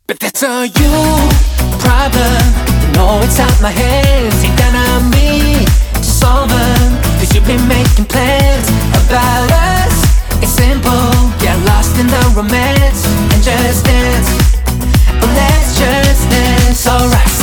But that's a you problem. No, it's out my hands. Ain't gonna me to solve them. Cause you've been making plans about us. It's simple, get lost in the romance and just dance. Oh, let's just dance, alright.